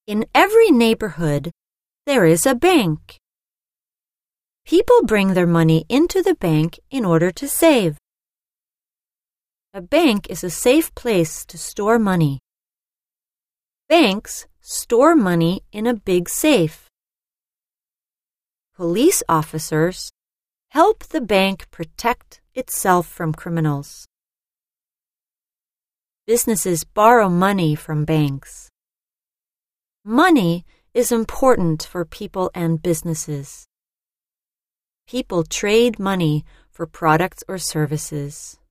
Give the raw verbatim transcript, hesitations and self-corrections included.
In every neighborhood, there is a bank. People bring their money into the bank in order to save. A bank is a safe place to store money. Banks store money in a big safe. Police officers help the bank protect itself from criminals. Businesses borrow money from banks. Money is important for people and businesses. People trade money for products or services.